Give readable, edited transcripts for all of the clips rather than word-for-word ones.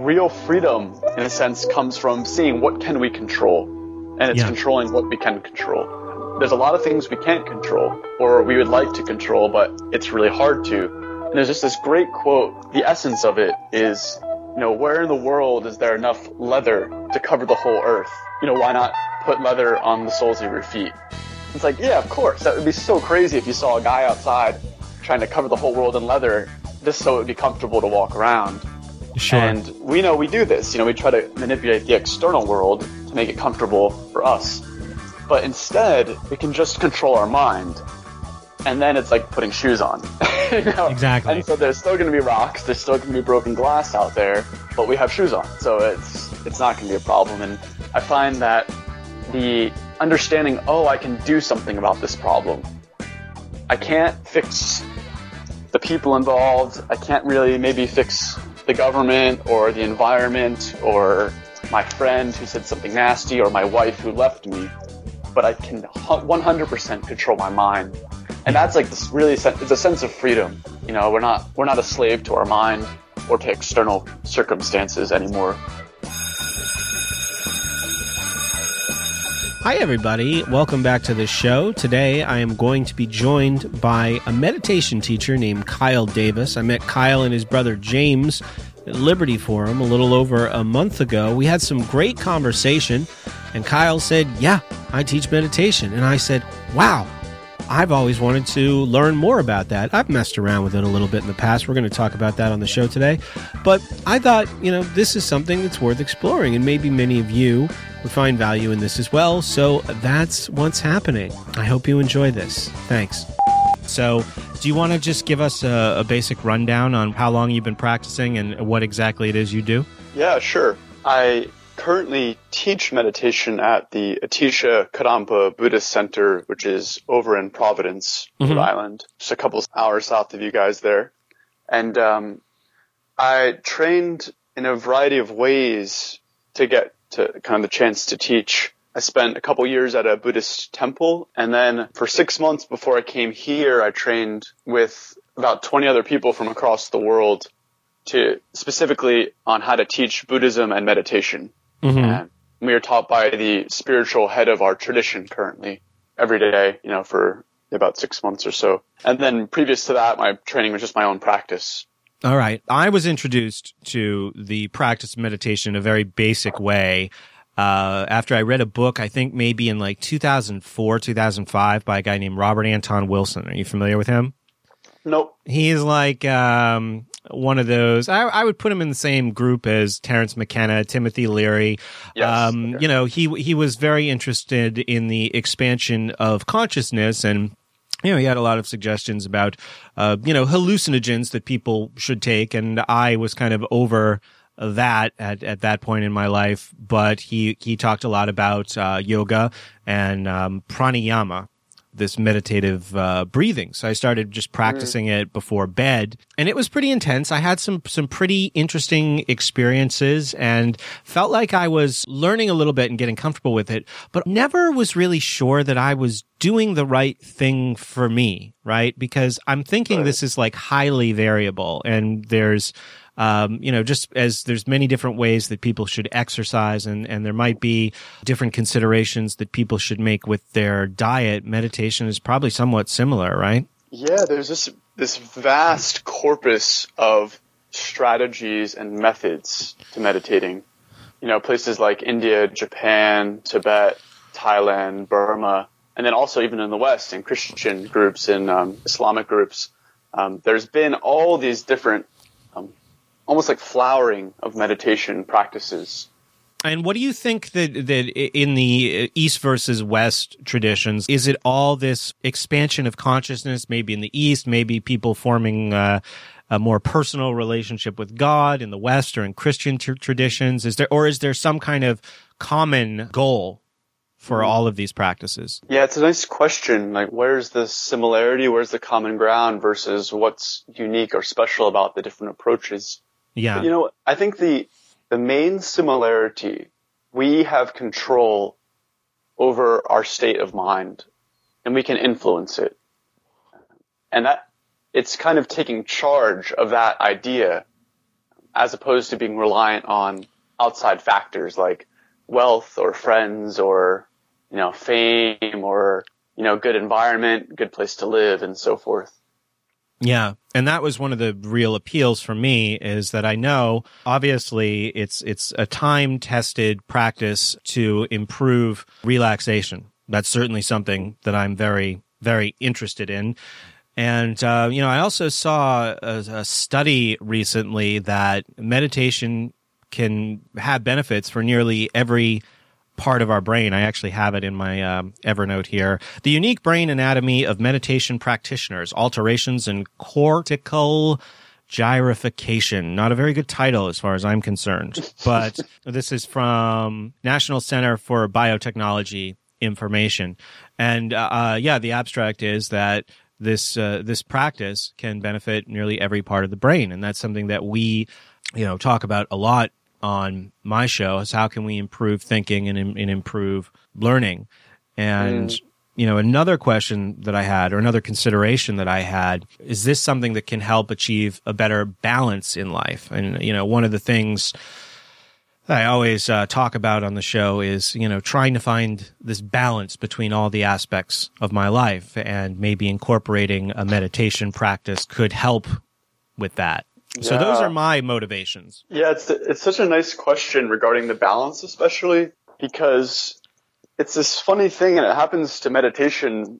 real freedom, in a sense, comes from seeing what can we control, and it's controlling what we can control. There's a lot of things we can't control, or we would like to control, but it's really hard to. And there's just this great quote. The essence of it is, where in the world is there enough leather to cover the whole earth? Why not put leather on the soles of your feet? It's like, yeah, of course. That would be so crazy if you saw a guy outside trying to cover the whole world in leather just so it would be comfortable to walk around. Sure. And we know we do this. We try to manipulate the external world to make it comfortable for us. But instead, we can just control our mind. And then it's like putting shoes on. Exactly. And so there's still going to be rocks, there's still going to be broken glass out there, but we have shoes on. So it's not going to be a problem. And I find that the understanding, I can do something about this problem. I can't fix the people involved. I can't really maybe fix the government or the environment or my friend who said something nasty or my wife who left me. But I can 100% control my mind. And that's like this really, it's a sense of freedom. We're not a slave to our mind or to external circumstances anymore. Hi, everybody. Welcome back to the show. Today, I am going to be joined by a meditation teacher named Kyle Davis. I met Kyle and his brother James at Liberty Forum a little over a month ago. We had some great conversation, and Kyle said, yeah, I teach meditation. And I said, wow, I've always wanted to learn more about that. I've messed around with it a little bit in the past. We're going to talk about that on the show today. But I thought, this is something that's worth exploring, and maybe many of you would find value in this as well. So that's what's happening. I hope you enjoy this. Thanks. So do you want to just give us a basic rundown on how long you've been practicing and what exactly it is you do? Yeah, sure. I currently teach meditation at the Atisha Kadampa Buddhist Center, which is over in Providence, Rhode Island, just a couple hours south of you guys there. And I trained in a variety of ways to get to kind of the chance to teach. I spent a couple years at a Buddhist temple, and then for 6 months before I came here, I trained with about 20 other people from across the world specifically on how to teach Buddhism and meditation. And we are taught by the spiritual head of our tradition currently every day, for about 6 months or so. And then previous to that, my training was just my own practice. All right. I was introduced to the practice of meditation in a very basic way after I read a book, I think maybe in like 2004, 2005 by a guy named Robert Anton Wilson. Are you familiar with him? Nope. He's like one of those. I would put him in the same group as Terence McKenna, Timothy Leary. Yes. Okay. He was very interested in the expansion of consciousness, and he had a lot of suggestions about hallucinogens that people should take, and I was kind of over that at that point in my life. But he talked a lot about yoga and pranayama, this meditative breathing. So I started just practicing it before bed, and it was pretty intense. I had some pretty interesting experiences and felt like I was learning a little bit and getting comfortable with it, but never was really sure that I was doing the right thing for me, right? Because I'm thinking this is like highly variable, and there's just as there's many different ways that people should exercise, and there might be different considerations that people should make with their diet. Meditation is probably somewhat similar, right? Yeah, there's this vast corpus of strategies and methods to meditating. Places like India, Japan, Tibet, Thailand, Burma, and then also even in the West, in Christian groups, in Islamic groups, there's been all these different almost like flowering of meditation practices. And what do you think that in the East versus West traditions, is it all this expansion of consciousness, maybe in the East, maybe people forming a more personal relationship with God in the West or in Christian traditions? Is there some kind of common goal for all of these practices? Yeah, it's a nice question. Like, where's the similarity? Where's the common ground versus what's unique or special about the different approaches? Yeah. But, I think the main similarity, we have control over our state of mind, and we can influence it. And that it's kind of taking charge of that idea as opposed to being reliant on outside factors like wealth or friends or, fame or, good environment, good place to live, and so forth. Yeah. And that was one of the real appeals for me, is that I know obviously it's a time-tested practice to improve relaxation. That's certainly something that I'm very, very interested in. And, I also saw a study recently that meditation can have benefits for nearly every part of our brain. I actually have it in my Evernote here. The unique brain anatomy of meditation practitioners, alterations in cortical gyrification. Not a very good title as far as I'm concerned, but this is from National Center for Biotechnology Information. And the abstract is that this practice can benefit nearly every part of the brain. And that's something that we, talk about a lot on my show, is how can we improve thinking and improve learning. And, another question that I had, or another consideration that I had, is this something that can help achieve a better balance in life? And, one of the things I always talk about on the show is, trying to find this balance between all the aspects of my life, and maybe incorporating a meditation practice could help with that. So those are my motivations. Yeah, it's such a nice question regarding the balance, especially because it's this funny thing, and it happens to meditators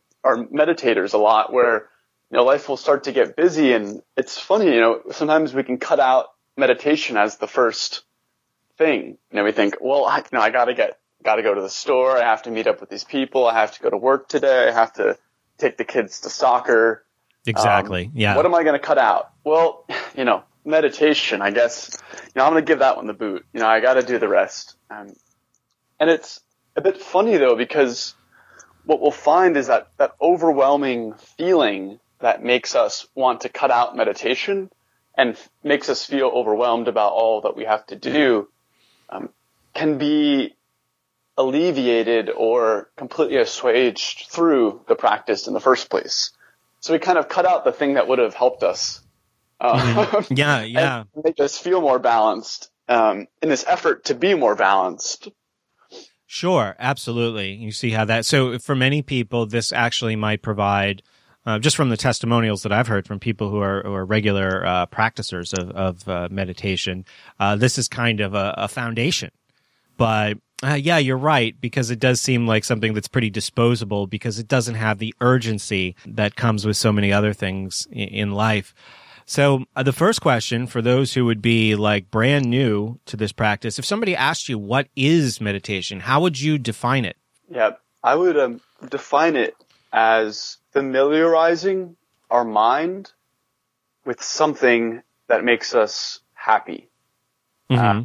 a lot, where, life will start to get busy, and it's funny, sometimes we can cut out meditation as the first thing. We think, well, I gotta go to the store. I have to meet up with these people. I have to go to work today. I have to take the kids to soccer. Exactly. Yeah. What am I going to cut out? Well, meditation, I guess, I'm going to give that one the boot. I got to do the rest. And it's a bit funny though, because what we'll find is that overwhelming feeling that makes us want to cut out meditation and makes us feel overwhelmed about all that we have to do, can be alleviated or completely assuaged through the practice in the first place. So we kind of cut out the thing that would have helped us. And make us feel more balanced in this effort to be more balanced. Sure, absolutely. You see how that. So for many people, this actually might provide, just from the testimonials that I've heard from people who are regular practicers of meditation, this is kind of a foundation. But you're right, because it does seem like something that's pretty disposable, because it doesn't have the urgency that comes with so many other things in life. So the first question for those who would be like brand new to this practice, if somebody asked you, what is meditation? How would you define it? Yeah, I would define it as familiarizing our mind with something that makes us happy. Mm-hmm.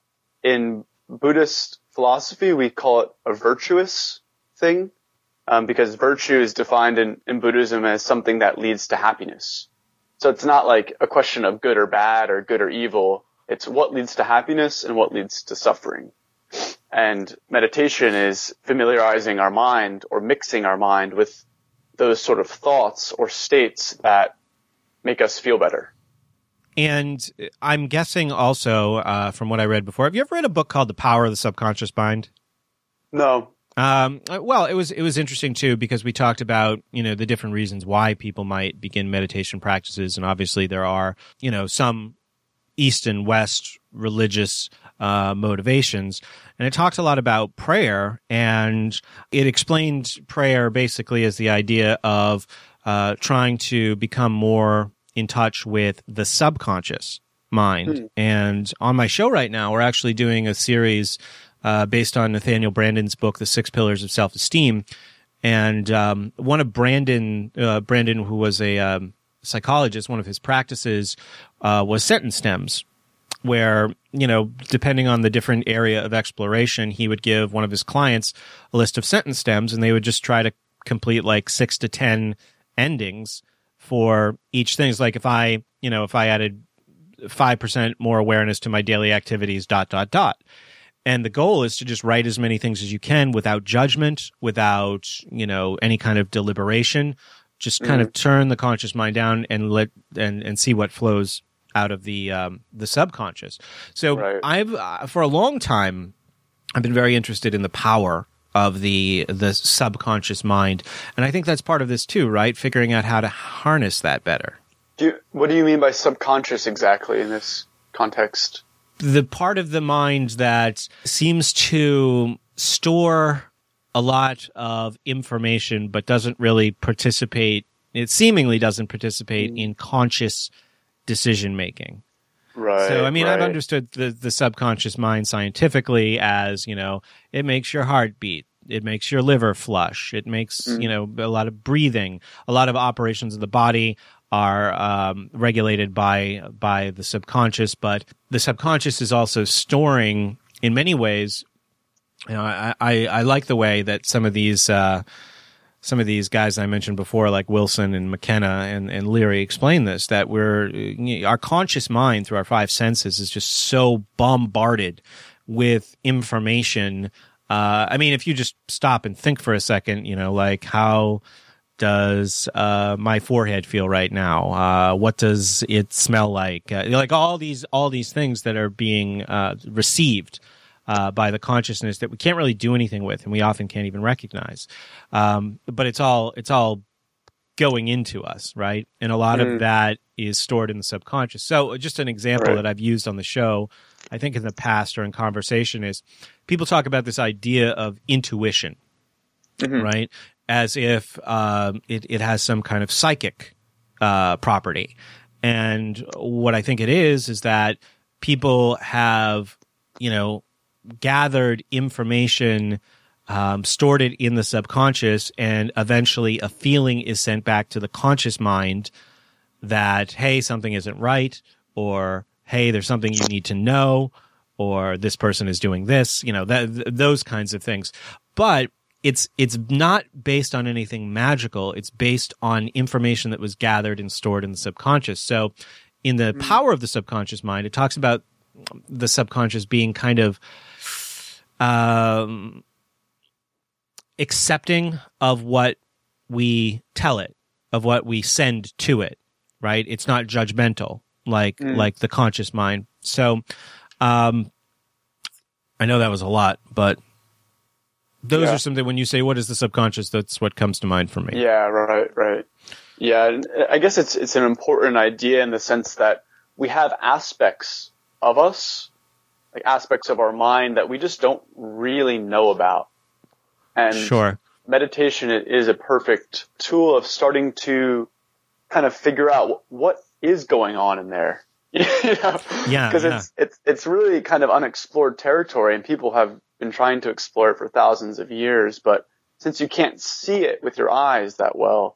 In Buddhist philosophy, we call it a virtuous thing, because virtue is defined in Buddhism as something that leads to happiness. So it's not like a question of good or bad or good or evil. It's what leads to happiness and what leads to suffering. And meditation is familiarizing our mind or mixing our mind with those sort of thoughts or states that make us feel better. And I'm guessing also, from what I read before, have you ever read a book called The Power of the Subconscious Mind? No. Well, it was interesting too, because we talked about, the different reasons why people might begin meditation practices. And obviously there are, some East and West religious, motivations. And it talks a lot about prayer, and it explained prayer basically as the idea of, trying to become more in touch with the subconscious mind. And on my show right now, we're actually doing a series based on Nathaniel Branden's book, The 6 Pillars of Self-Esteem. And one of Brandon, who was a psychologist, one of his practices was sentence stems, where, depending on the different area of exploration, he would give one of his clients a list of sentence stems, and they would just try to complete like 6 to 10 endings for each thing. It's like if I added 5% more awareness to my daily activities, ... And the goal is to just write as many things as you can without judgment, without, any kind of deliberation. Just kind of turn the conscious mind down and and see what flows out of the subconscious. So Right. I've for a long time I've been very interested in the power of the subconscious mind, and I think that's part of this too, right? Figuring out how to harness that better. What do you mean by subconscious exactly in this context? The part of the mind that seems to store a lot of information but doesn't really participate, it seemingly doesn't participate in conscious decision making. Right. So, I mean, right. I've understood the subconscious mind scientifically as, it makes your heart beat. It makes your liver flush. It makes, a lot of breathing. A lot of operations of the body are regulated by the subconscious, but the subconscious is also storing, in many ways, I like the way that some of these guys I mentioned before, like Wilson and McKenna and Leary, explain this, that our conscious mind through our five senses is just so bombarded with information. I mean, if you just stop and think for a second, like how does my forehead feel right now? What does it smell like? Like all these things that are being received by the consciousness that we can't really do anything with, and we often can't even recognize. But it's all going into us, right? And a lot of that is stored in the subconscious. So just an example that I've used on the show, I think in the past or in conversation, is people talk about this idea of intuition, right? As if it has some kind of psychic property. And what I think it is that people have, gathered information, stored it in the subconscious, and eventually a feeling is sent back to the conscious mind that, hey, something isn't right, or hey, there's something you need to know, or this person is doing this, those kinds of things. But it's not based on anything magical. It's based on information that was gathered and stored in the subconscious. So in the power of the subconscious mind, it talks about the subconscious being kind of accepting of what we tell it, of what we send to it, right? It's not judgmental like the conscious mind. So I know that was a lot, but those are something, when you say what is the subconscious, that's what comes to mind for me. Yeah, right. Yeah, and I guess it's an important idea in the sense that we have aspects of us, like aspects of our mind that we just don't really know about. And sure, meditation is a perfect tool of starting to kind of figure out what is going on in there. Because it's really kind of unexplored territory, and people have been trying to explore it for thousands of years. But since you can't see it with your eyes that well,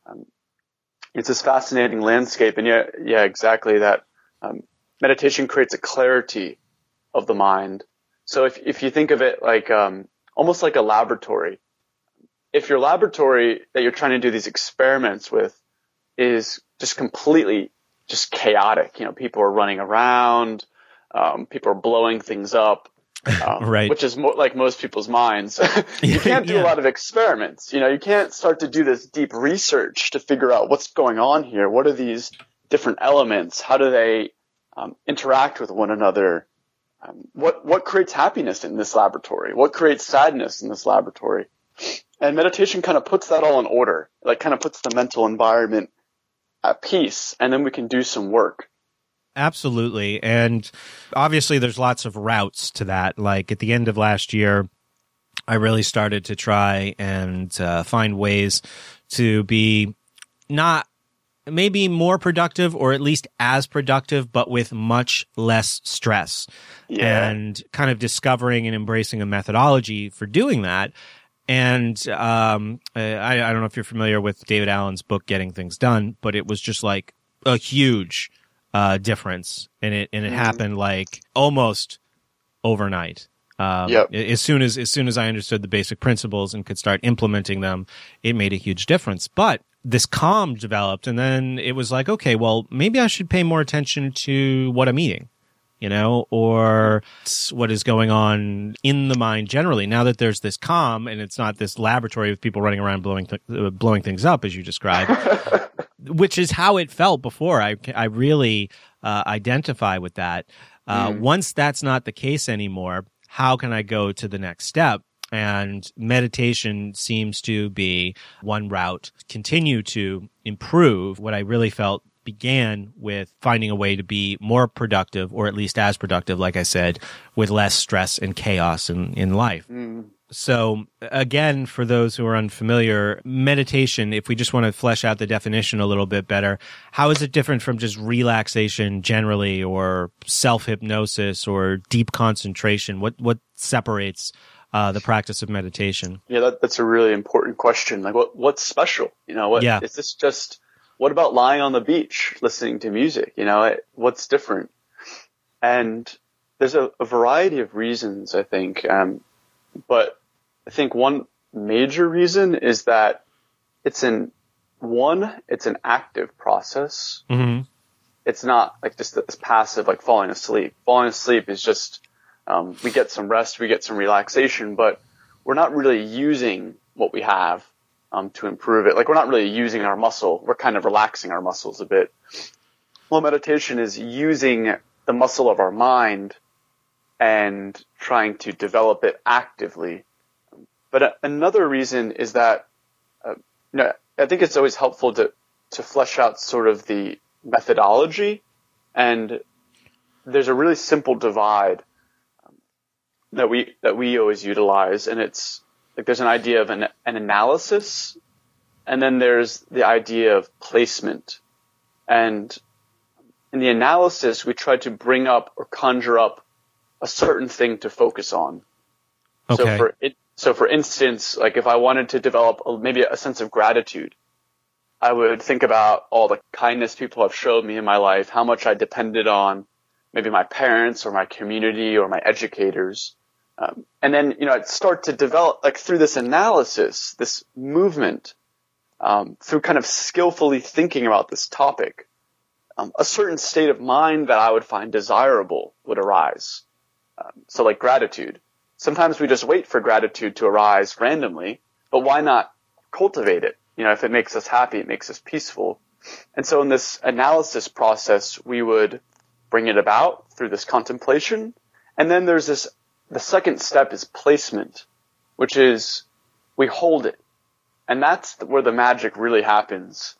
it's this fascinating landscape. And yeah, exactly that. Meditation creates a clarity of the mind. So if you think of it like almost like a laboratory, if your laboratory that you're trying to do these experiments with is just completely just chaotic, people are running around, people are blowing things up, right, which is like most people's minds. You can't do a lot of experiments. You can't start to do this deep research to figure out what's going on here. What are these different elements? How do they interact with one another? What creates happiness in this laboratory? What creates sadness in this laboratory? And meditation kind of puts that all in order, like kind of puts the mental environment at peace, and then we can do some work. Absolutely. And obviously there's lots of routes to that. Like at the end of last year, I really started to try and find ways to be not maybe more productive, or at least as productive, but with much less stress. Yeah. And kind of discovering and embracing a methodology for doing that. And I don't know if you're familiar with David Allen's book, Getting Things Done, but it was just like a huge difference. And it happened like almost overnight. As soon as I understood the basic principles and could start implementing them, it made a huge difference. But this calm developed, and then it was like, okay, well, maybe I should pay more attention to what I'm eating, or what is going on in the mind generally. Now that there's this calm, and it's not this laboratory of people running around blowing things up, as you described, which is how it felt before. I really identify with that. Once that's not the case anymore, how can I go to the next step? And meditation seems to be one route. Continue to improve what I really felt began with finding a way to be more productive, or at least as productive, like I said, with less stress and chaos in life. So again, for those who are unfamiliar, meditation, if we just want to flesh out the definition a little bit better, how is it different from just relaxation generally, or self-hypnosis, or deep concentration? What separates the practice of meditation? Yeah, that's a really important question. Like, what's special? Is this just, what about lying on the beach listening to music? What's different? And there's a variety of reasons, I think. But I think one major reason is that it's an active process. Mm-hmm. It's not like just this passive, like falling asleep. Falling asleep is just, we get some rest, we get some relaxation, but we're not really using what we have to improve it. Like, we're not really using our muscle. We're kind of relaxing our muscles a bit. Well, meditation is using the muscle of our mind and trying to develop it actively. But another reason is that, I think it's always helpful to flesh out sort of the methodology. And there's a really simple divide that we always utilize, and it's like there's an idea of an analysis, and then there's the idea of placement. And in the analysis, we try to bring up or conjure up a certain thing to focus on. Okay. So for instance, like if I wanted to develop maybe a sense of gratitude, I would think about all the kindness people have showed me in my life, how much I depended on maybe my parents or my community or my educators. And then, I'd start to develop, like through this analysis, this movement, through kind of skillfully thinking about this topic, a certain state of mind that I would find desirable would arise. So like gratitude. Sometimes we just wait for gratitude to arise randomly, but why not cultivate it? If it makes us happy, it makes us peaceful. And so in this analysis process, we would bring it about through this contemplation. And then there's the second step is placement, which is we hold it. And that's where the magic really happens.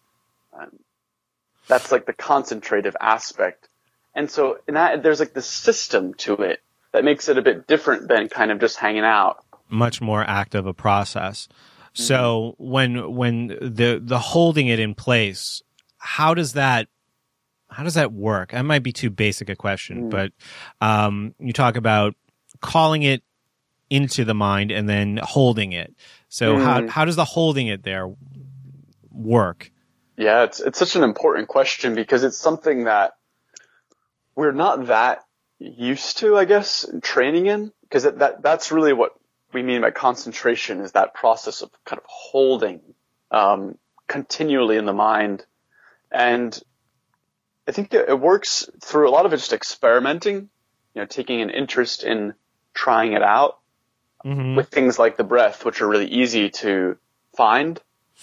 That's like the concentrative aspect. And so in that, there's like this system to it that makes it a bit different than kind of just hanging out. Much more active a process. Mm-hmm. So when the holding it in place, how does that work? That might be too basic a question, but you talk about calling it into the mind and then holding it. So how does the holding it there work? Yeah, it's such an important question because it's something that we're not that used to, I guess, training in, because that's really what we mean by concentration, is that process of kind of holding continually in the mind. And I think it works through a lot of it just experimenting, taking an interest in trying it out with things like the breath, which are really easy to find.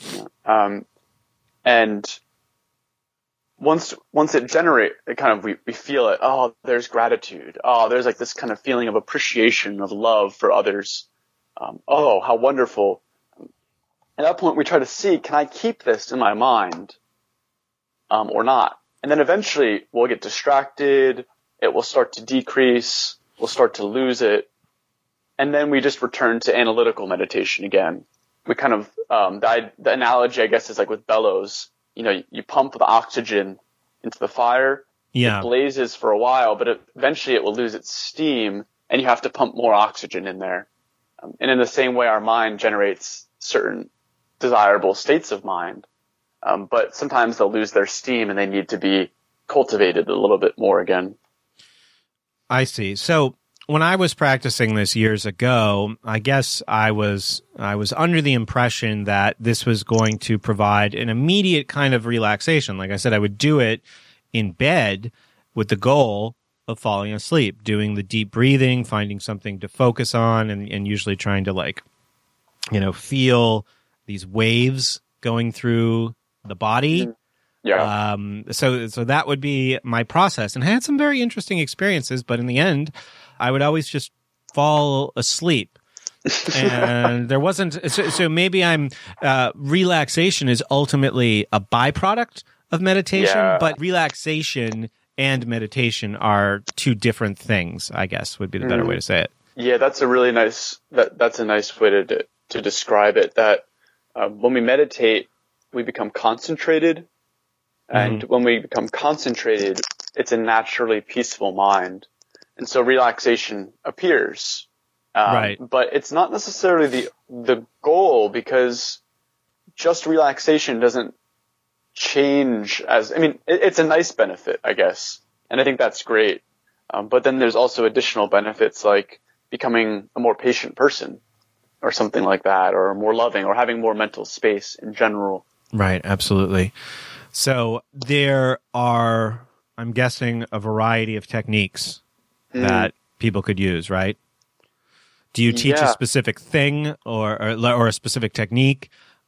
And once it generates, it kind of, we feel it. Oh, there's gratitude. Oh, there's like this kind of feeling of appreciation, of love for others. Oh, how wonderful. At that point, we try to see, can I keep this in my mind, or not? And then eventually we'll get distracted. It will start to decrease. We'll start to lose it. And then we just return to analytical meditation again. We kind of, the analogy, I guess, is like with bellows. You pump the oxygen into the fire. Yeah. It blazes for a while, but eventually it will lose its steam, and you have to pump more oxygen in there. And in the same way, our mind generates certain desirable states of mind. But sometimes they'll lose their steam and they need to be cultivated a little bit more again. I see. So when I was practicing this years ago, I guess I was under the impression that this was going to provide an immediate kind of relaxation. Like I said, I would do it in bed with the goal of falling asleep, doing the deep breathing, finding something to focus on, and usually trying to feel these waves going through the body. Yeah. So that would be my process, and I had some very interesting experiences, but in the end, I would always just fall asleep. And there wasn't, so maybe relaxation is ultimately a byproduct of meditation, but relaxation and meditation are two different things, I guess would be the better way to say it. Yeah, that's a really nice, that's a nice way to describe it, that when we meditate, we become concentrated. And when we become concentrated, it's a naturally peaceful mind. And so relaxation appears. Right. But it's not necessarily the goal, because just relaxation doesn't change it's a nice benefit, I guess. And I think that's great. But then there's also additional benefits like becoming a more patient person or something like that, or more loving, or having more mental space in general. Right. Absolutely. So there are, I'm guessing, a variety of techniques that people could use, right? Do you teach a specific thing or a specific technique?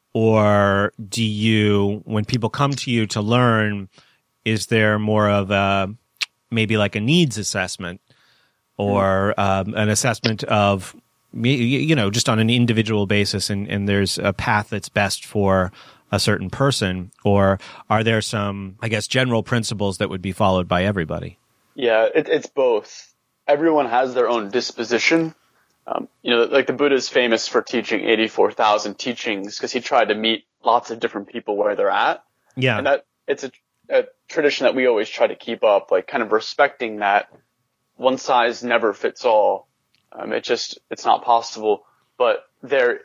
Or do you, when people come to you to learn, is there more of maybe like a needs assessment or an assessment of, just on an individual basis, and there's a path that's best for a certain person? Or are there some, I guess, general principles that would be followed by everybody? Yeah, it's both. Everyone has their own disposition. Like the Buddha's famous for teaching 84,000 teachings because he tried to meet lots of different people where they're at. Yeah. And it's a tradition that we always try to keep up, like kind of respecting that one size never fits all. It's not possible. But there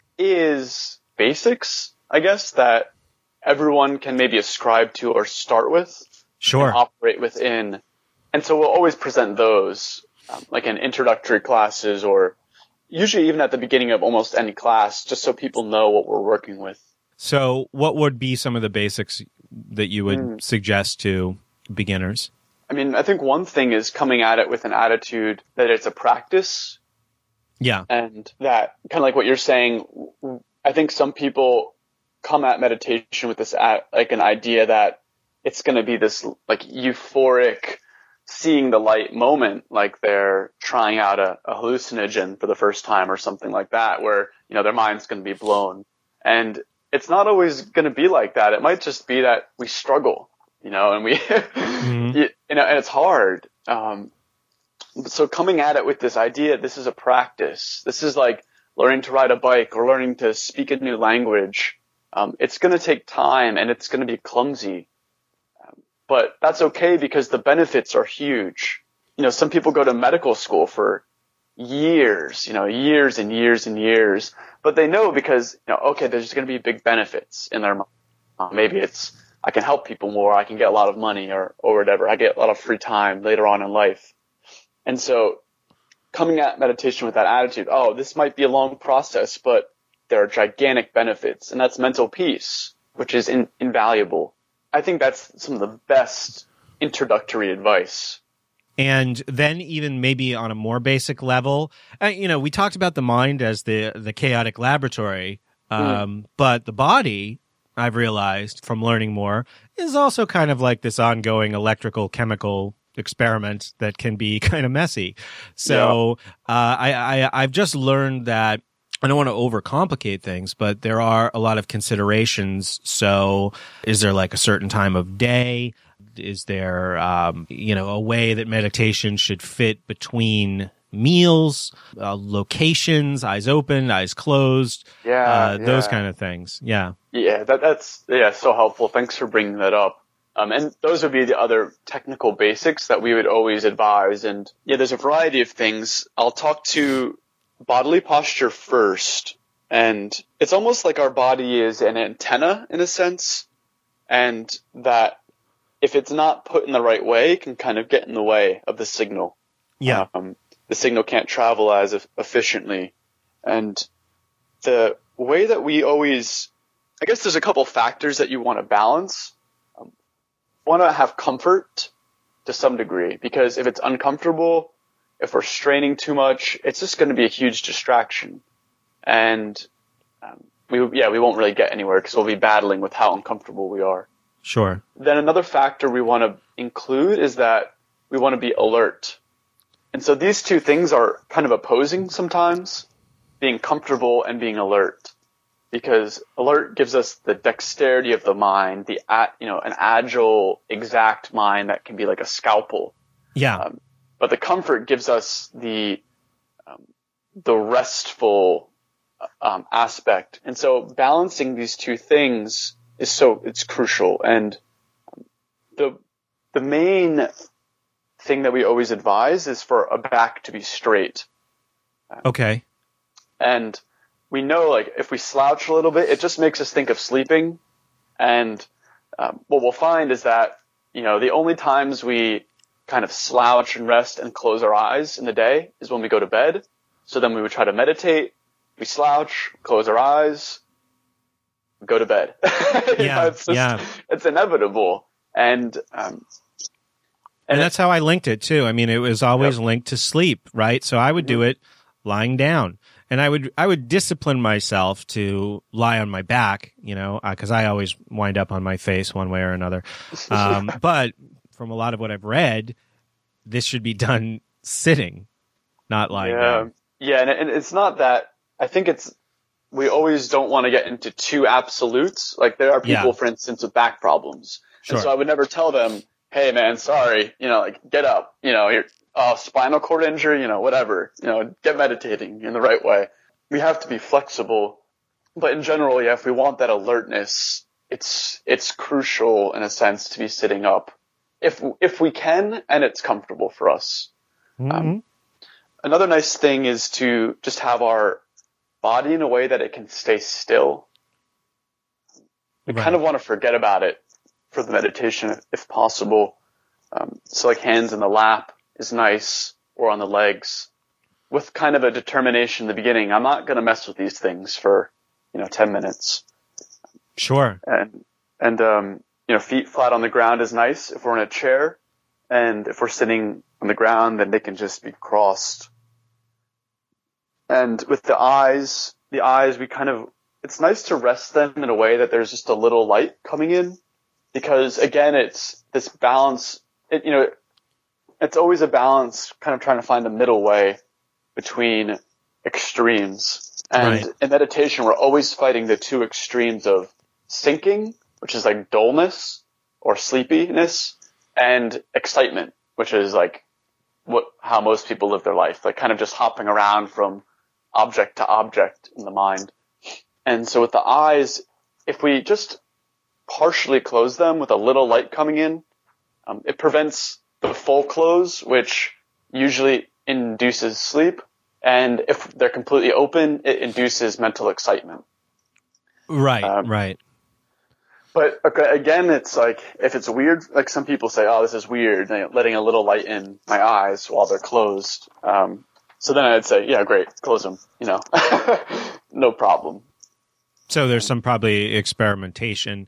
is basics, I guess, that everyone can maybe ascribe to or start with. Sure. And operate within. And so we'll always present those. Like in introductory classes, or usually even at the beginning of almost any class, just so people know what we're working with. So what would be some of the basics that you would suggest to beginners? I think one thing is coming at it with an attitude that it's a practice. Yeah. And that, kind of like what you're saying, I think some people come at meditation with this, like an idea that it's going to be this like euphoric, seeing the light moment, like they're trying out a hallucinogen for the first time or something like that, where, their mind's going to be blown. And it's not always going to be like that. It might just be that we struggle, and we, and it's hard. So coming at it with this idea, this is a practice. This is like learning to ride a bike or learning to speak a new language. It's going to take time and it's going to be clumsy. But that's okay because the benefits are huge. Some people go to medical school for years, years and years and years, but they know because, okay, there's going to be big benefits in their mind. Maybe it's, I can help people more. I can get a lot of money or whatever. I get a lot of free time later on in life. And so coming at meditation with that attitude, this might be a long process, but there are gigantic benefits, and that's mental peace, which is invaluable. I think that's some of the best introductory advice. And then even maybe on a more basic level, we talked about the mind as the chaotic laboratory, but the body, I've realized from learning more, is also kind of like this ongoing electrical chemical experiment that can be kind of messy. So I've just learned that I don't want to overcomplicate things, but there are a lot of considerations. So is there like a certain time of day? Is there, a way that meditation should fit between meals, locations, eyes open, eyes closed, those kind of things. Yeah. Yeah, that's so helpful. Thanks for bringing that up. And those would be the other technical basics that we would always advise. And there's a variety of things. I'll talk to bodily posture first, and it's almost like our body is an antenna in a sense, and that if it's not put in the right way, it can kind of get in the way of the signal. Yeah. The signal can't travel as efficiently. And the way that we always, I guess there's a couple factors that you want to balance. Want to have comfort to some degree, because if it's uncomfortable, if we're straining too much, it's just going to be a huge distraction. And we won't really get anywhere because we'll be battling with how uncomfortable we are. Sure. Then another factor we want to include is that we want to be alert. And so these two things are kind of opposing sometimes, being comfortable and being alert. Because alert gives us the dexterity of the mind, an agile, exact mind that can be like a scalpel. Yeah. But the comfort gives us the restful aspect. And so balancing these two things it's crucial. And the main thing that we always advise is for a back to be straight. Okay. And we know, like, if we slouch a little bit, it just makes us think of sleeping. And what we'll find is that, the only times we kind of slouch and rest and close our eyes in the day is when we go to bed. So then we would try to meditate, we slouch, close our eyes, go to bed. It's inevitable. And that's how I linked it too. I mean, it was always linked to sleep, right? So I would do it lying down. And I would discipline myself to lie on my back, because I always wind up on my face one way or another. But from a lot of what I've read, this should be done sitting, not lying down. Yeah, and it's not that. I think we always don't want to get into two absolutes. Like, there are people, for instance, with back problems. Sure. And so I would never tell them, hey man, sorry, get up, spinal cord injury, whatever, get meditating in the right way. We have to be flexible. But in general, if we want that alertness, it's crucial in a sense to be sitting up if we can and it's comfortable for us. Mm-hmm. Another nice thing is to just have our body in a way that it can stay still. We kind of want to forget about it for the meditation if possible. So like hands in the lap is nice, or on the legs, with kind of a determination in the beginning. I'm not going to mess with these things for, 10 minutes. Sure. And feet flat on the ground is nice if we're in a chair. And if we're sitting on the ground, then they can just be crossed. And with the eyes, it's nice to rest them in a way that there's just a little light coming in. Because again, it's this balance, it's always a balance, kind of trying to find a middle way between extremes. And in meditation, we're always fighting the two extremes of sinking, which is like dullness or sleepiness, and excitement, which is like how most people live their life, like kind of just hopping around from object to object in the mind. And so with the eyes, if we just partially close them with a little light coming in, it prevents the full close, which usually induces sleep. And if they're completely open, it induces mental excitement. Right. But again, it's like, if it's weird, like some people say, oh, this is weird, letting a little light in my eyes while they're closed. So then I'd say, yeah, great, close them, no problem. So there's some probably experimentation.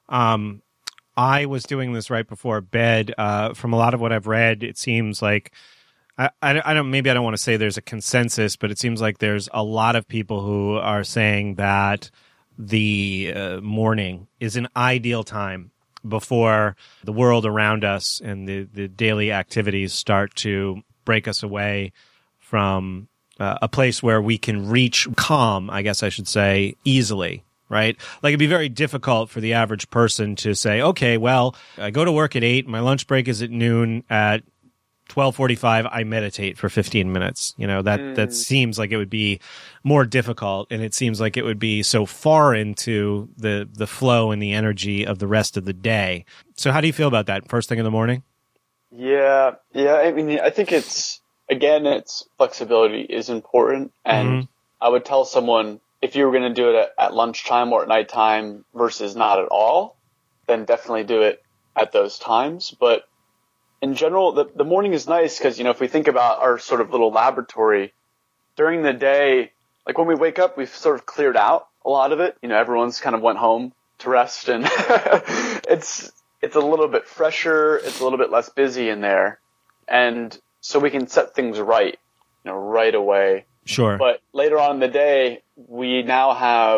I was doing this right before bed. From a lot of what I've read, it seems like I don't want to say there's a consensus, but it seems like there's a lot of people who are saying that the morning is an ideal time before the world around us and the daily activities start to break us away from a place where we can reach calm, I guess I should say, easily. Right? Like, it'd be very difficult for the average person to say, okay, well, I go to work at 8, my lunch break is at noon, at 12:45, I meditate for 15 minutes. That seems like it would be more difficult, and it seems like it would be so far into the flow and the energy of the rest of the day. So how do you feel about that? First thing in the morning? Yeah. I mean, I think it's flexibility is important. And I would tell someone, if you were going to do it at lunchtime or at nighttime versus not at all, then definitely do it at those times. But in general, the morning is nice because, if we think about our sort of little laboratory during the day, like when we wake up, we've sort of cleared out a lot of it. Everyone's kind of went home to rest, and it's a little bit fresher. It's a little bit less busy in there. And so we can set things right, right away. Sure. But later on in the day, we now have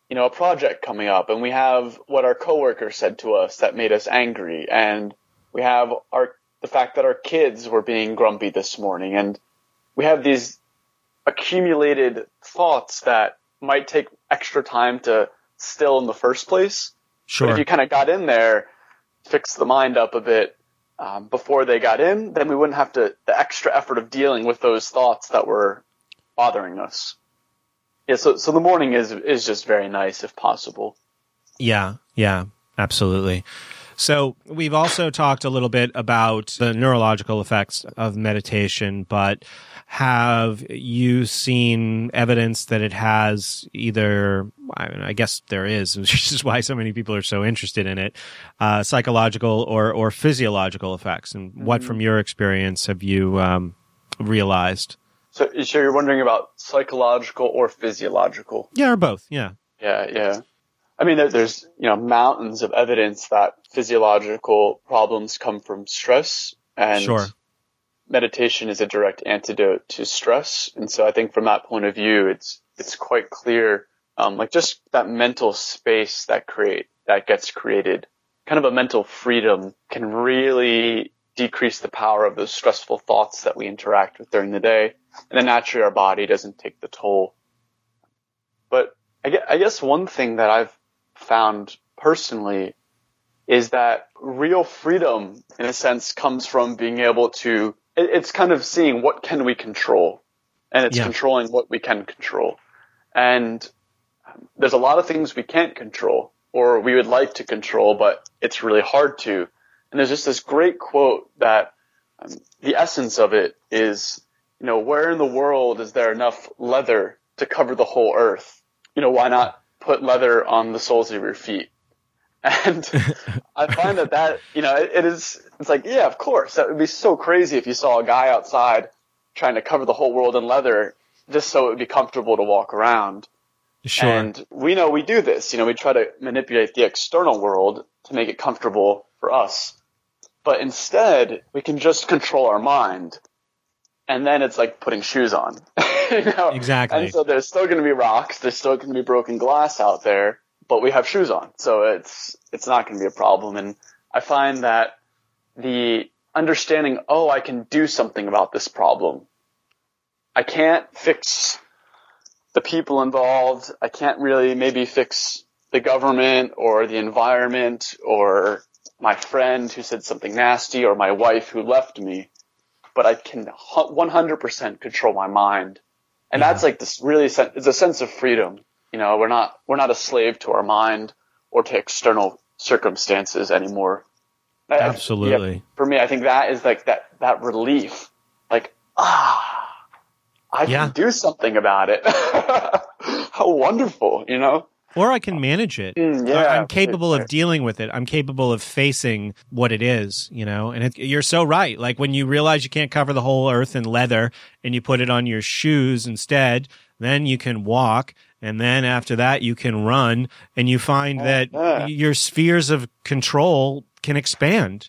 a project coming up, and we have what our coworker said to us that made us angry, and we have the fact that our kids were being grumpy this morning, and we have these accumulated thoughts that might take extra time to still in the first place. Sure. But if you kind of got in there, fix the mind up a bit before they got in, then we wouldn't have the extra effort of dealing with those thoughts that were bothering us. Yeah, so the morning is just very nice if possible. Yeah, absolutely. So we've also talked a little bit about the neurological effects of meditation, but have you seen evidence that it has either, I guess there is, which is why so many people are so interested in it, psychological or physiological effects? And what from your experience have you realized? So you're wondering about psychological or physiological? Yeah, or both, yeah. Yeah. I mean, there's, mountains of evidence that physiological problems come from stress, and sure. Meditation is a direct antidote to stress. And so I think from that point of view, it's quite clear, like just that mental space that gets created, kind of a mental freedom can really decrease the power of those stressful thoughts that we interact with during the day. And then naturally our body doesn't take the toll. But I guess one thing that I've found personally is that real freedom, in a sense, comes from being able to, it's kind of seeing what can we control, and it's controlling what we can control. And there's a lot of things we can't control, or we would like to control, but it's really hard to. And there's just this great quote that the essence of it is, where in the world is there enough leather to cover the whole earth? Why not put leather on the soles of your feet? And I find that, it's like, yeah, of course, that would be so crazy if you saw a guy outside trying to cover the whole world in leather just so it would be comfortable to walk around. Sure. And we know we do this, we try to manipulate the external world to make it comfortable for us. But instead, we can just control our mind. And then it's like putting shoes on. Exactly. And so there's still going to be rocks, there's still going to be broken glass out there, but we have shoes on. So it's not going to be a problem. And I find that the understanding, I can do something about this problem. I can't fix the people involved. I can't really maybe fix the government or the environment or my friend who said something nasty or my wife who left me. But I can 100% control my mind. And that's like this really, it's a sense of freedom. We're not a slave to our mind or to external circumstances anymore. Absolutely. For me, I think that is like that relief. Like, I can do something about it. How wonderful, Or I can manage it. I'm capable of dealing with it. I'm capable of facing what it is, and you're so right. Like when you realize you can't cover the whole earth in leather and you put it on your shoes instead, then you can walk. And then after that, you can run, and you find that your spheres of control can expand.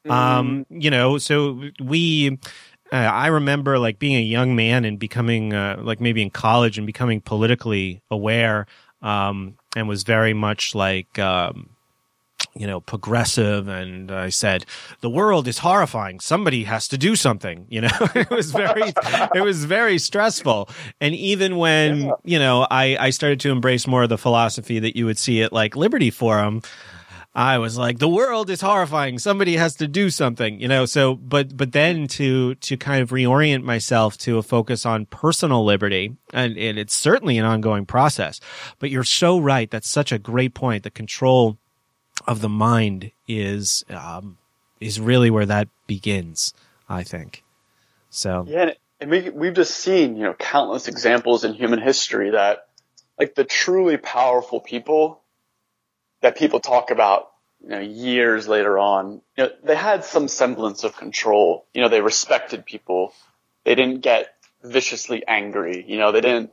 So I remember like being a young man and becoming like maybe in college and becoming politically aware. And was very much like, progressive. And I said, the world is horrifying. Somebody has to do something, it was very stressful. And even when, I started to embrace more of the philosophy that you would see at like Liberty Forum, I was like, the world is horrifying. Somebody has to do something, so, but then to kind of reorient myself to a focus on personal liberty, and it's certainly an ongoing process, but you're so right. That's such a great point. The control of the mind is really where that begins, I think. So. Yeah. And we've just seen, countless examples in human history that like the truly powerful people that people talk about, years later on, they had some semblance of control. They respected people. They didn't get viciously angry. They didn't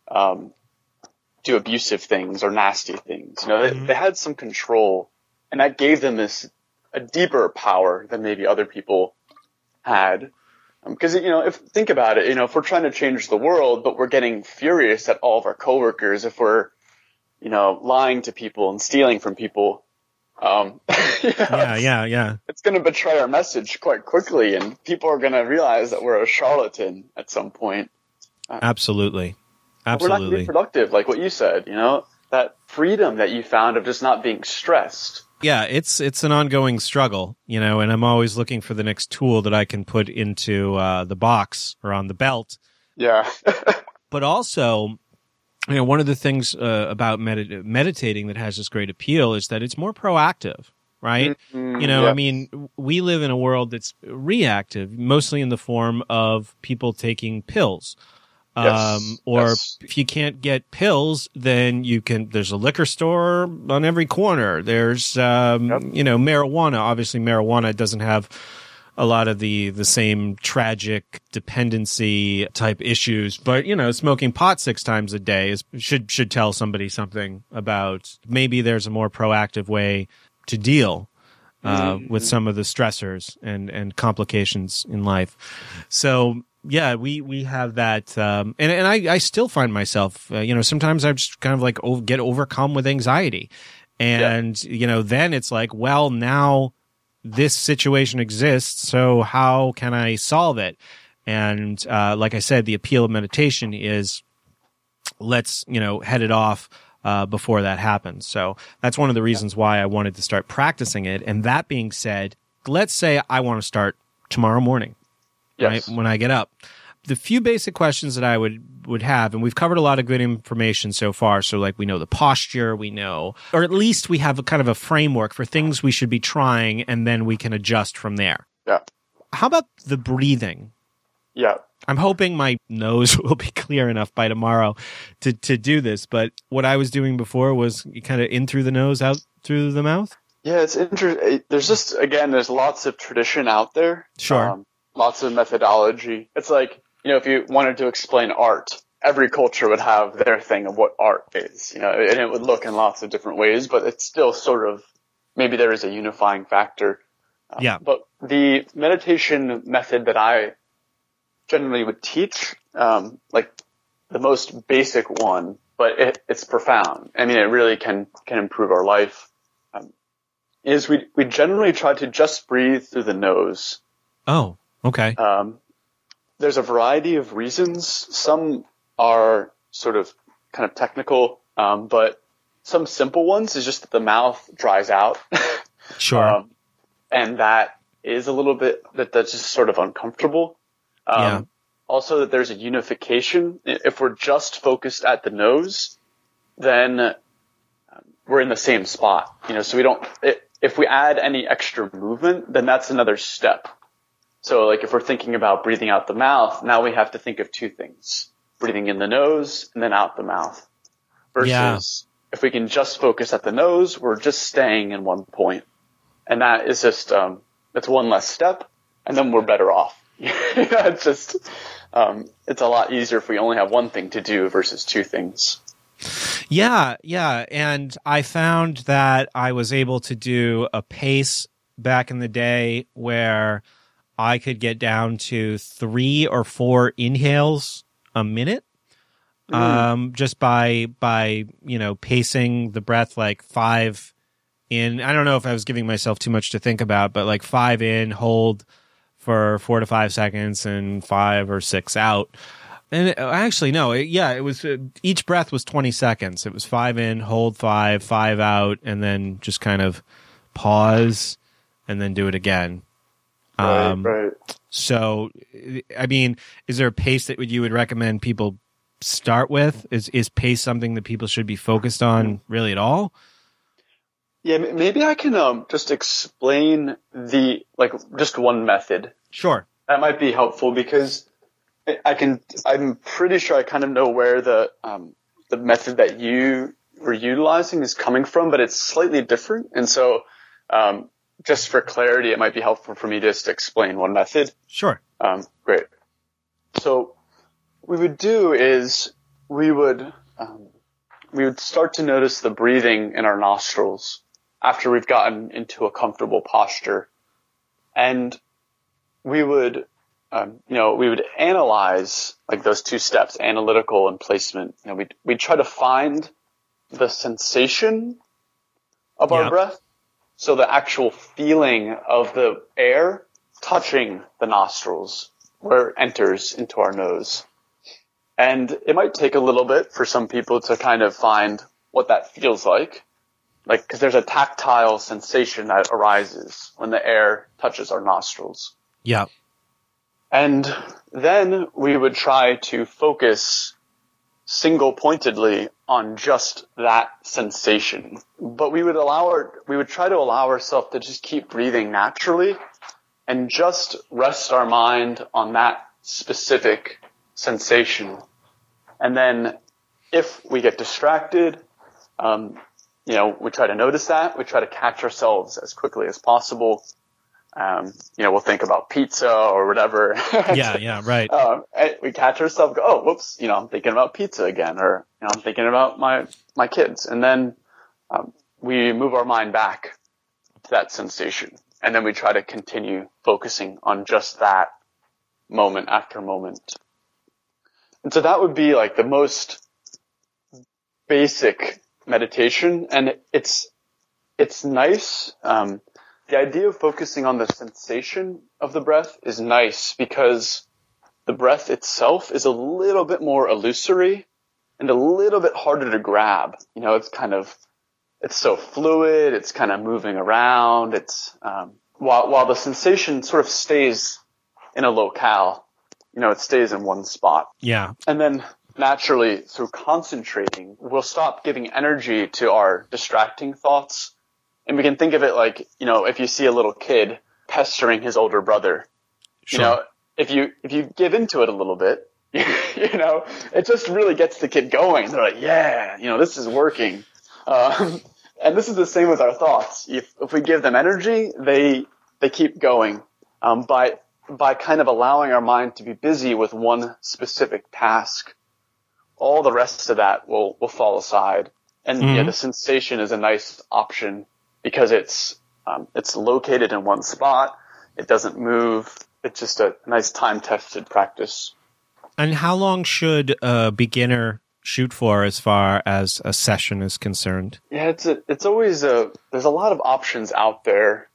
do abusive things or nasty things. They had some control, and that gave them a deeper power than maybe other people had. Because, think about it, if we're trying to change the world, but we're getting furious at all of our coworkers, if we're, lying to people and stealing from people, Yeah. it's going to betray our message quite quickly, and people are going to realize that we're a charlatan at some point. Absolutely. We're not going to be productive, like what you said, that freedom that you found of just not being stressed. Yeah, it's an ongoing struggle, and I'm always looking for the next tool that I can put into the box or on the belt. Yeah. But also, one of the things about meditating that has this great appeal is that it's more proactive, right? Yeah. I mean, we live in a world that's reactive, mostly in the form of people taking pills. Yes. If you can't get pills, then there's a liquor store on every corner. There's, marijuana. Obviously, marijuana doesn't have a lot of the same tragic dependency type issues, but, smoking pot 6 times a day should tell somebody something about maybe there's a more proactive way to deal with some of the stressors and complications in life. So, yeah, we have that, and I still find myself, sometimes I just kind of like get overcome with anxiety, and then it's like, well, now this situation exists, so how can I solve it? And like I said, the appeal of meditation is let's head it off before that happens. So that's one of the reasons why I wanted to start practicing it. And that being said, let's say I want to start tomorrow morning. Yes. Right, when I get up. The few basic questions that I would have, and we've covered a lot of good information so far. So like we know the posture, we know, or at least we have a kind of a framework for things we should be trying, and then we can adjust from there. Yeah. How about the breathing? Yeah. I'm hoping my nose will be clear enough by tomorrow to do this. But what I was doing before was kind of in through the nose, out through the mouth. Yeah, it's interesting. There's lots of tradition out there. Sure. Lots of methodology. It's like, if you wanted to explain art, every culture would have their thing of what art is, and it would look in lots of different ways, but it's still sort of, maybe there is a unifying factor. Yeah. But the meditation method that I generally would teach, like the most basic one, but it's profound. I mean, it really can improve our life, is we generally try to just breathe through the nose. Oh. Okay. There's a variety of reasons. Some are sort of kind of technical, but some simple ones is just that the mouth dries out. Sure. And that is a little bit, that's just sort of uncomfortable. Also that there's a unification. If we're just focused at the nose, then we're in the same spot, so if we add any extra movement, then that's another step. So like if we're thinking about breathing out the mouth, now we have to think of 2 things, breathing in the nose and then out the mouth. Versus if we can just focus at the nose, we're just staying in one point. And that is just, it's one less step, and then we're better off. It's just, it's a lot easier if we only have one thing to do versus 2 things. Yeah. And I found that I was able to do a pace back in the day where I could get down to 3 or 4 inhales a minute, just by pacing the breath, like 5 in. I don't know if I was giving myself too much to think about, but like 5 in, hold for 4 to 5 seconds, and 5 or 6 out. And actually, no, it was each breath was 20 seconds. It was 5 in, hold 5 out, and then just kind of pause and then do it again. Right. So, I mean, is there a pace that you would recommend people start with? Is pace something that people should be focused on really at all? Yeah, maybe I can just explain just one method. Sure. That might be helpful because I'm pretty sure I kind of know where the method that you were utilizing is coming from, but it's slightly different. And so, just for clarity, it might be helpful for me just to explain one method. Sure. Great. So what we would do is we would start to notice the breathing in our nostrils after we've gotten into a comfortable posture. And we would analyze like those 2 steps, analytical and placement. We'd try to find the sensation of our breath. So the actual feeling of the air touching the nostrils where it enters into our nose. And it might take a little bit for some people to kind of find what that feels like. Like, cause there's a tactile sensation that arises when the air touches our nostrils. Yeah. And then we would try to focus single-pointedly on just that sensation. But we would try to allow ourselves to just keep breathing naturally and just rest our mind on that specific sensation. And then if we get distracted, we try to notice that. We try to catch ourselves as quickly as possible. We'll think about pizza or whatever. Yeah, right. We catch ourselves, go, oh, whoops, I'm thinking about pizza again, or, I'm thinking about my kids. And then, we move our mind back to that sensation. And then we try to continue focusing on just that moment after moment. And so that would be like the most basic meditation. And it's nice. The idea of focusing on the sensation of the breath is nice because the breath itself is a little bit more illusory and a little bit harder to grab. It's so fluid, it's kind of moving around. It's, while the sensation sort of stays in a locale, it stays in one spot. Yeah. And then naturally through concentrating, we'll stop giving energy to our distracting thoughts. And we can think of it like, if you see a little kid pestering his older brother, sure. If you give into it a little bit, it just really gets the kid going. They're like, yeah, this is working. And this is the same with our thoughts. If we give them energy, they keep going. By kind of allowing our mind to be busy with one specific task, all the rest of that will fall aside. And the sensation is a nice option because it's located in one spot. It doesn't move. It's just a nice time-tested practice. And how long should a beginner shoot for as far as a session is concerned? Yeah, it's always there's a lot of options out there.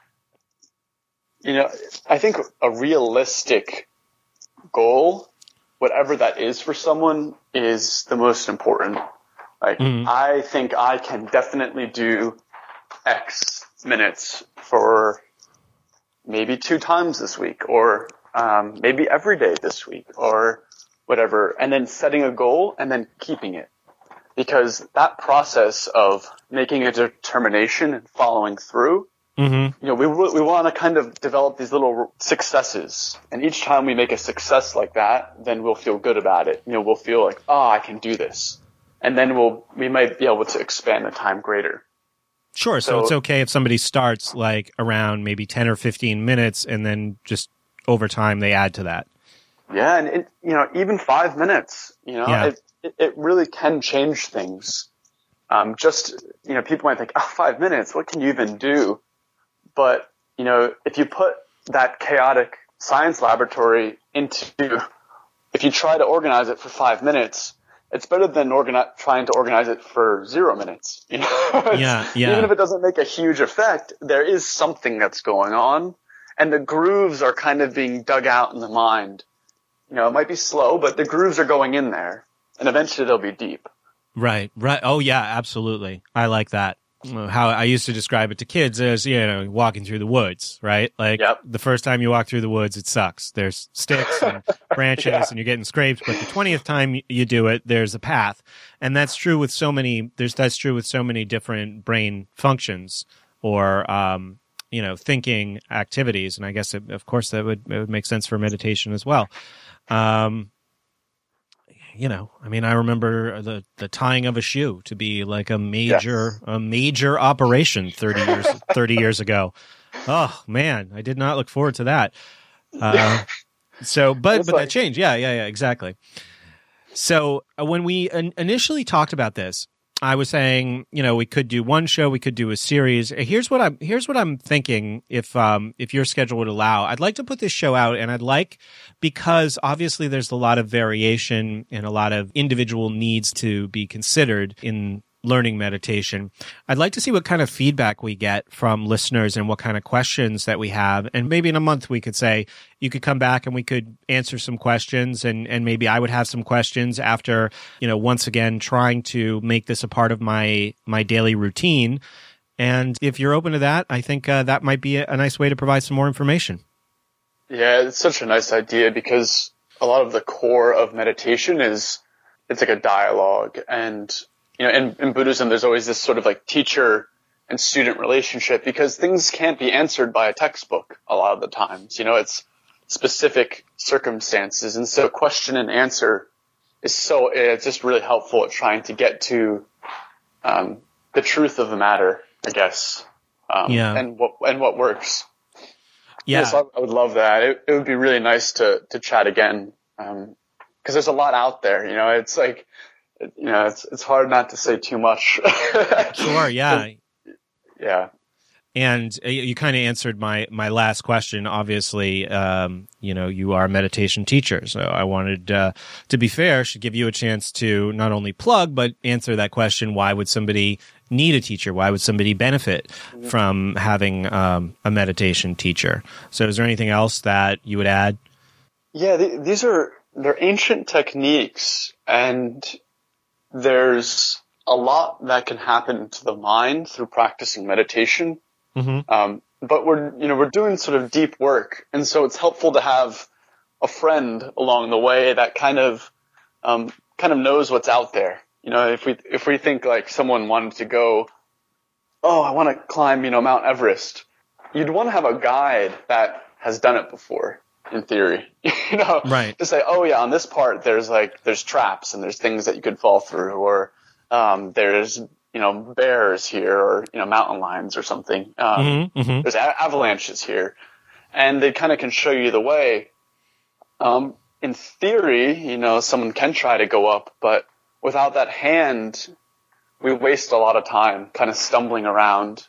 I think a realistic goal, whatever that is for someone, is the most important. Like, I think I can definitely do X minutes for maybe 2 times this week, or maybe every day this week, or whatever, and then setting a goal and then keeping it. Because that process of making a determination and following through, we want to kind of develop these little successes. And each time we make a success like that, then we'll feel good about it. We'll feel like, oh, I can do this. And then we might be able to expand the time greater. Sure. So it's okay if somebody starts like around maybe 10 or 15 minutes and then just over time they add to that. Yeah. And even 5 minutes, it really can change things. People might think, 5 minutes, what can you even do? But, if you put that chaotic science laboratory if you try to organize it for 5 minutes, it's better than trying to organize it for 0 minutes. Even if it doesn't make a huge effect, there is something that's going on, and the grooves are kind of being dug out in the mind. It might be slow, but the grooves are going in there, and eventually they'll be deep. Right. Oh, yeah, absolutely. I like that. How I used to describe it to kids as, walking through the woods, right? Like the first time you walk through the woods, it sucks. There's sticks and branches and you're getting scraped. But the 20th time you do it, there's a path. And that's true with so many different brain functions or, thinking activities. And I guess, of course, it would make sense for meditation as well. I remember the tying of a shoe to be like a major operation 30 years ago. Oh man, I did not look forward to that. But that changed. Yeah, exactly. So when we initially talked about this, I was saying, we could do one show, we could do a series. Here's what I'm thinking. If your schedule would allow, I'd like to put this show out, and because obviously there's a lot of variation and a lot of individual needs to be considered in learning meditation. I'd like to see what kind of feedback we get from listeners and what kind of questions that we have. And maybe in a month we could say, you could come back and we could answer some questions, and maybe I would have some questions after, once again, trying to make this a part of my daily routine. And if you're open to that, I think that might be a nice way to provide some more information. Yeah, it's such a nice idea because a lot of the core of meditation it's like a dialogue. And, in Buddhism, there's always this sort of like teacher and student relationship because things can't be answered by a textbook a lot of the times. It's specific circumstances. And so question and answer it's just really helpful at trying to get to the truth of the matter, I guess. And what works. Yeah. So I would love that. It would be really nice to chat again. Cause there's a lot out there, it's like, it's hard not to say too much. Sure. Yeah. Yeah. And you kind of answered my last question. Obviously, you are a meditation teacher. So I wanted, to be fair, should give you a chance to not only plug, but answer that question. Why would somebody need a teacher? Why would somebody benefit from having a meditation teacher? So is there anything else that you would add? Yeah, they're ancient techniques, and there's a lot that can happen to the mind through practicing meditation. Mm-hmm. But we're doing sort of deep work. And so it's helpful to have a friend along the way that kind of knows what's out there. If we think like someone wanted to go, I want to climb, Mount Everest, you'd want to have a guide that has done it before, in theory, right. To say, on this part, there's traps and there's things that you could fall through, or, there's, bears here, or, mountain lions or something. There's avalanches here, and they kind of can show you the way. In theory, someone can try to go up, but without that hand, we waste a lot of time kind of stumbling around,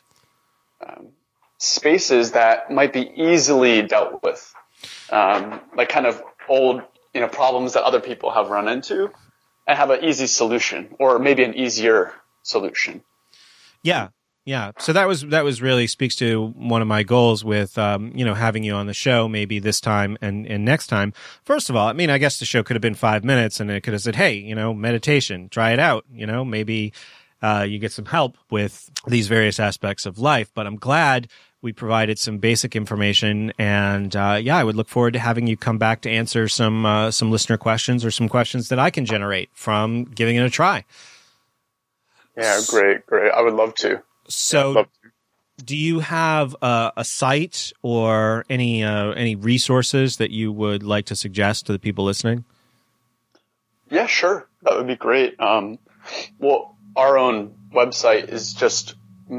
spaces that might be easily dealt with. Like kind of old, problems that other people have run into and have an easy solution, or maybe an easier solution. Yeah. Yeah. So that was really speaks to one of my goals with, having you on the show maybe this time and next time. First of all, I guess the show could have been 5 minutes and it could have said, hey, meditation, try it out. Maybe, you get some help with these various aspects of life, but I'm glad we provided some basic information, and I would look forward to having you come back to answer some listener questions or some questions that I can generate from giving it a try. Yeah, great. I would love to. So, do you have a site or any resources that you would like to suggest to the people listening? Yeah, sure. That would be great. Well, our own website is just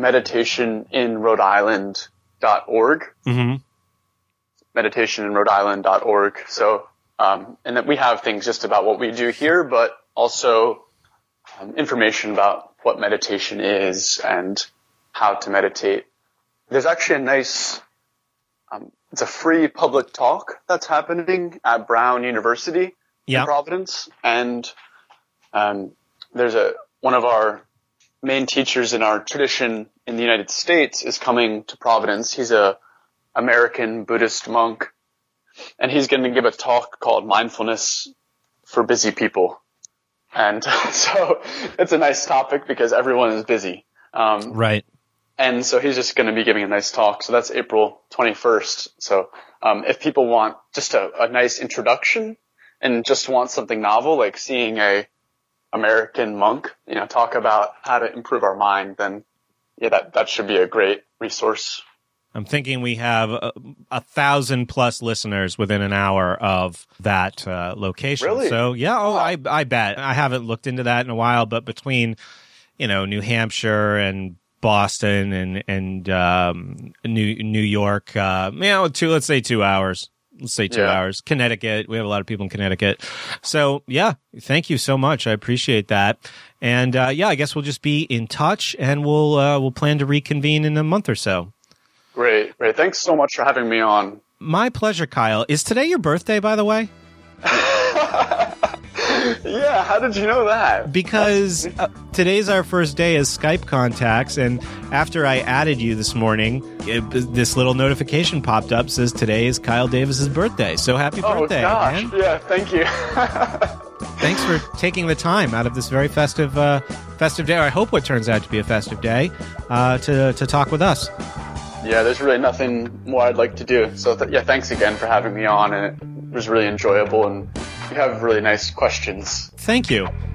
meditationinrhodeisland.org. Mm-hmm. Meditationinrhodeisland.org. So, and then we have things just about what we do here, but also information about what meditation is and how to meditate. There's actually a nice, it's a free public talk that's happening at Brown University in Providence. And there's one of our main teachers in our tradition in the United States is coming to Providence. He's a American Buddhist monk, and he's going to give a talk called Mindfulness for Busy People. And so it's a nice topic because everyone is busy. Right. And so he's just going to be giving a nice talk. So that's April 21st. So if people want just a nice introduction and just want something novel, like seeing a American monk, talk about how to improve our mind, then that should be a great resource. I'm thinking we have 1,000+ listeners within an hour of that location. Really? So I bet. I haven't looked into that in a while, but between New Hampshire and Boston and New York, let's say 2 hours. Let's say 2 hours. Connecticut. We have a lot of people in Connecticut. So, thank you so much. I appreciate that. And, I guess we'll just be in touch, and we'll plan to reconvene in a month or so. Great. Thanks so much for having me on. My pleasure, Kyle. Is today your birthday, by the way? Yeah, how did you know that? Because today's our first day as Skype contacts, and after I added you this morning, this little notification popped up, says today is Kyle Davis's birthday. So happy birthday, gosh. man. Yeah, thank you. Thanks for taking the time out of this very festive day, or I hope what turns out to be a festive day, to talk with us. Yeah, there's really nothing more I'd like to do. So thanks again for having me on, and it was really enjoyable, and you have really nice questions. Thank you.